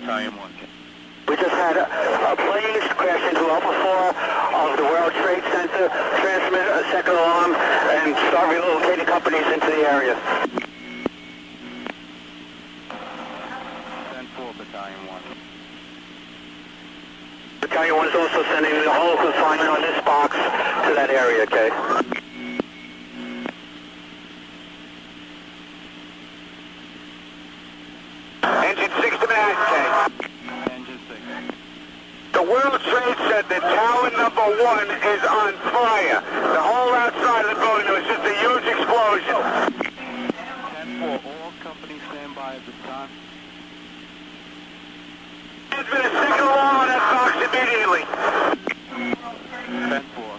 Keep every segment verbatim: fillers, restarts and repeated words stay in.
Battalion one. We just had a, a plane crash into the upper floor of the World Trade Center, transmit a second alarm, and start relocating companies into the area. ten four, Battalion one. Battalion one is also sending the whole consignment on this box to that area, okay? Engine six to Manhattan, Engine six. the World Trade Center, tower number one is on fire. The whole outside of the building, there was just a huge explosion. ten four, all companies stand by at this time. There's been a second alarm on that box immediately. ten four.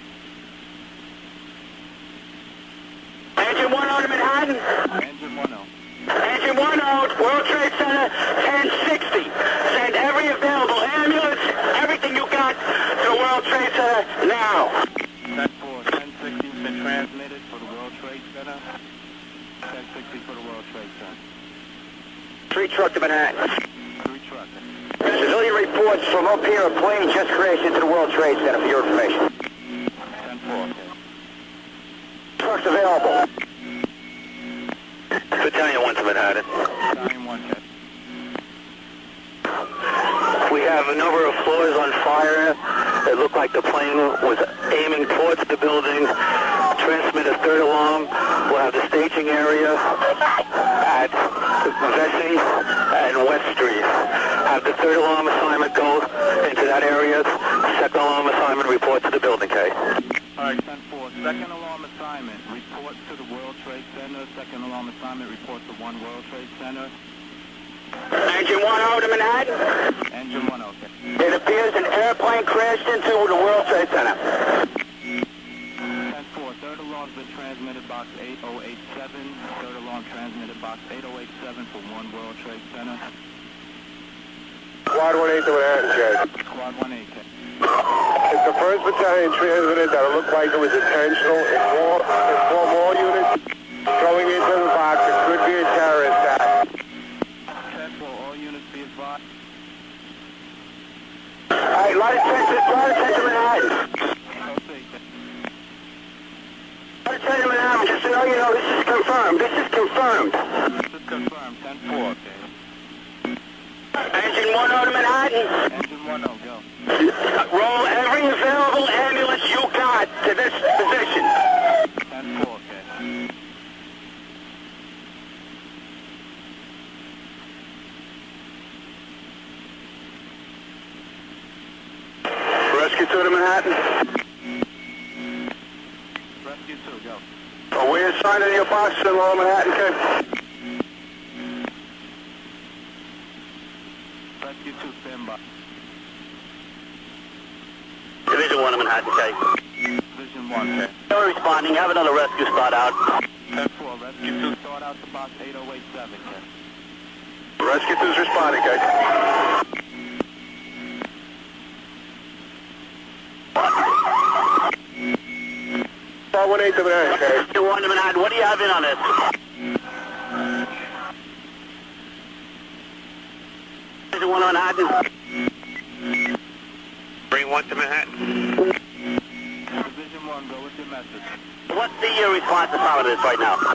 Engine one on Manhattan. Engine one oh. Engine one oh, World Trade Center, ten sixty. Send every available ambulance, everything you got to the World Trade Center now. ten four, ten sixty has been transmitted for the World Trade Center. ten sixty for the World Trade Center. Three truck to Manhattan. Three truck. Civilian reports from up here, a plane just crashed into the World Trade Center for your information. ten four, okay. Trucks available. Battalion one to Manhattan. Battalion one, okay. We have a number of floors on fire. It looked like the plane was aiming towards the building. Transmit a third alarm. We'll have the staging area at Vesey and West Street. Have the third alarm assignment go into that area. Second alarm assignment report to the building, okay? Alright, ten four, second alarm assignment, report to the World Trade Center. Second alarm assignment, report to one World Trade Center. Engine one oh to Manhattan. Engine one, okay. It appears an airplane crashed into the World Trade Center. ten four, third alarm's been transmitted box eight oh eight seven. Third alarm transmitted box eight oh eight seven for one World Trade Center. Squad one eight to Manhattan, Jay. Squad one eight, okay. If the first battalion transmitted that it looked like it was intentional, inform, inform all units going into the box. It could be a terrorist attack. ten four, all units be advised. Alright, light attention, light attention Manhattan. Oh, six. Light attention Manhattan, just to know you know, this is confirmed. This is confirmed. This is confirmed, ten four, okay. Engine one oh to Manhattan. Engine one oh, go. Roll every available ambulance you got to this position. ten four, okay. Rescue two to Manhattan. Rescue two, go. Are we assigned to your box in Lower Manhattan, okay? Rescue two, stand by. Division one to Manhattan, okay? Division one, okay. They're responding. Have another rescue start out. ten four, Rescue two, start out to box eight oh eight seven, okay. Rescue two's responding, okay? Squad one eight to Manhattan, okay. Rescue one to Manhattan. What do you have in on this? Division one to Manhattan. Bring one to Manhattan. Division one, go with your message. What's the uh, response to some of this right now?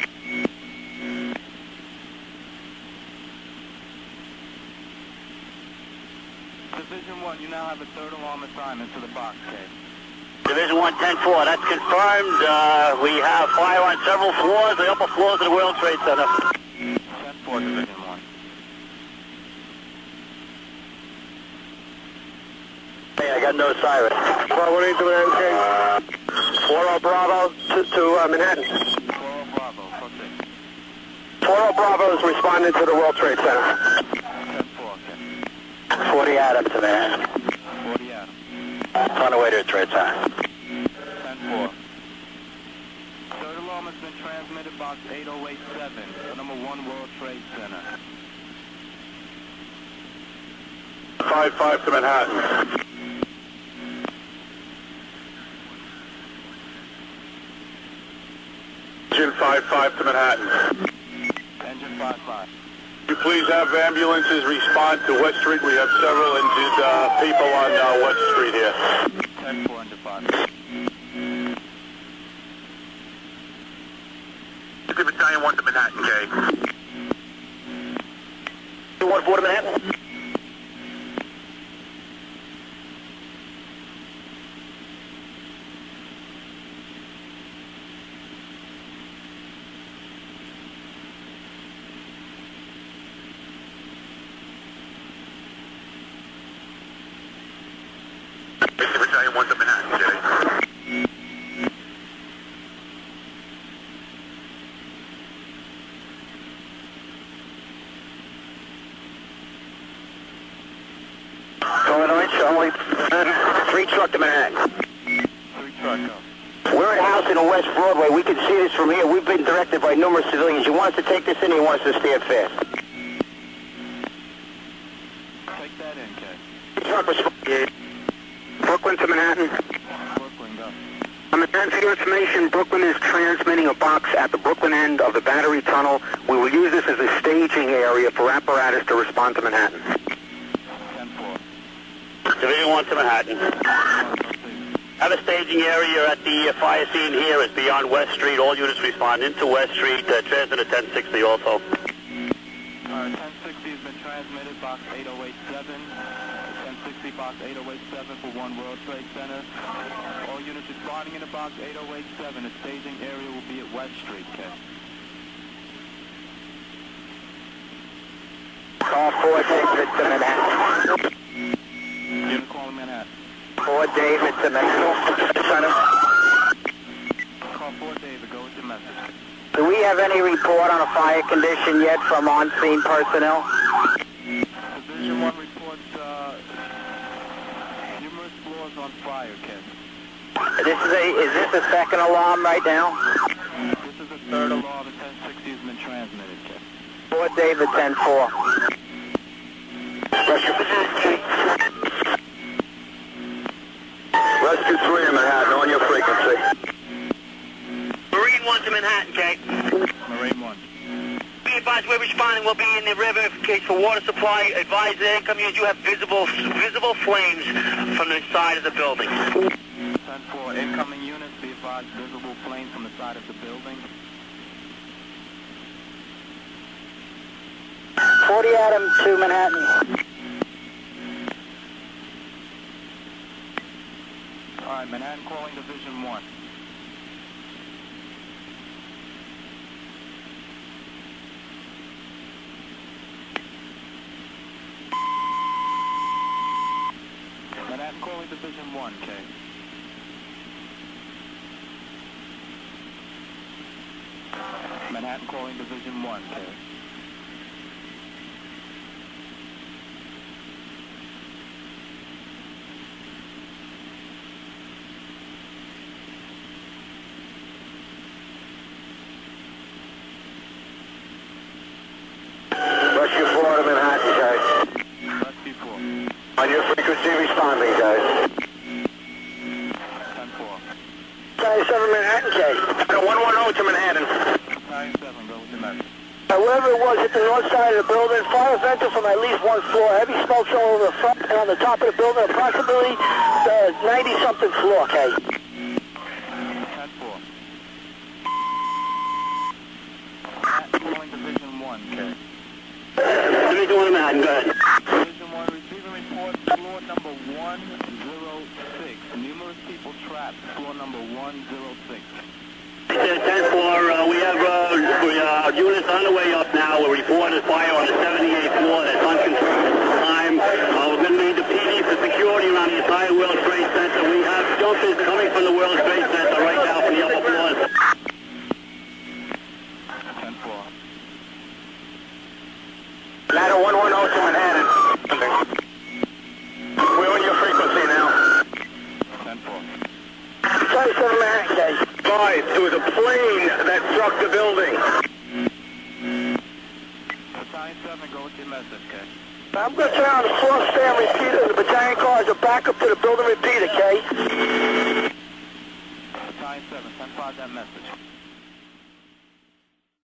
Division one, you now have a third alarm assignment to the box, okay. Division one, ten four, that's confirmed. Uh, we have fire on several floors, the upper floors of the World Trade Center. ten four, Division one. Hey, I got no siren. Squad one eight to Manhattan, okay. four oh Bravo to, to uh, Manhattan. four oh Bravo, okay. four oh Bravo is responding to the World Trade Center. ten four, okay. forty Adams to Manhattan. forty Adams. On the way to the Trade Center. ten four. Third alarm has been transmitted box eight oh eight seven for number one World Trade Center. five five to Manhattan. Engine five five to Manhattan. Engine five five. you please have ambulances respond to West Street? We have several injured uh, people on uh, West Street here. ten four into five. fifty Battalion one to Manhattan, K. one four to Manhattan. fifty Battalion one to Manhattan, K. Illinois, Charlie. Three truck to Manhattan. Three truck up. We're at a house in West Broadway. We can see this from here. We've been directed by numerous civilians. You want us to take this in or you want us to stand fast? Take that in, K. Truck response. Brooklyn to Manhattan. Brooklyn, go. On Manhattan, for your information, Brooklyn is transmitting a box at the Brooklyn end of the Battery Tunnel. We will use this as a staging area for apparatus to respond to Manhattan. ten four. Division one to Manhattan. Have a staging area at the uh, fire scene here. It's beyond West Street. All units respond into West Street. Uh, transmit at ten sixty also. Alright, ten sixty has been transmitted, box eight oh eight seven. ten sixty, box eight oh eight seven for One World Trade Center. All units responding in the box eight oh eight seven. The staging area will be at West Street, K. Call four David to Manhattan. Unit calling Manhattan. four David to Manhattan. Center. Call four David, go with your message. Do we have any report on a fire condition yet from on-scene personnel? Division one reports uh, numerous floors on fire, Ken. This is a is this a second alarm right now? This is the third alarm. The ten sixty has been transmitted, Ken. four David ten four. Rescue Rescue three in Manhattan on your frequency. Marine one to Manhattan, K. Marine one. Be advised, we're responding. We'll be in the river in case for water supply. Advise the incoming units you have visible visible flames from the side of the building. ten four, incoming units, be advised, visible flames from the side of the building. forty Adam to Manhattan. Alright, Manhattan calling Division one. Manhattan calling Division one, K. Manhattan calling Division one, K. Rescue four to Manhattan, guys. Rescue four. On your frequency responding, guys. ten four. Battalion seven Manhattan, K. one one zero to Manhattan. Battalion seven, go with your message. Whoever it was at the north side of the building, fire vented from at least one floor. Heavy smoke all over the front and on the top of the building, approximately the ninety-something floor, K. ten four. Manhattan calling Division one, K. Division one Manhattan, go ahead. Division one, receiving report, floor number one zero six. Numerous people trapped, floor number one zero six. ten four, uh, we have uh, we, uh, units on the way up now. We're reporting fire on the seventy-eighth floor. That's unconfirmed at this time. Uh, we're going to need the P D for security around the entire World Trade Center. We have jumpers coming from the World Trade Center right now from the upper floors. ten four. Ladder one one zero to Manhattan. We're on your frequency now. ten four. Battalion seven Manhattan, K. Guys, it was a plane that struck the building. Battalion seven, go with your message, K. I'm going to turn on the floor stand repeater. The battalion cars are back up to the building repeater, K. Battalion seven, send five that message.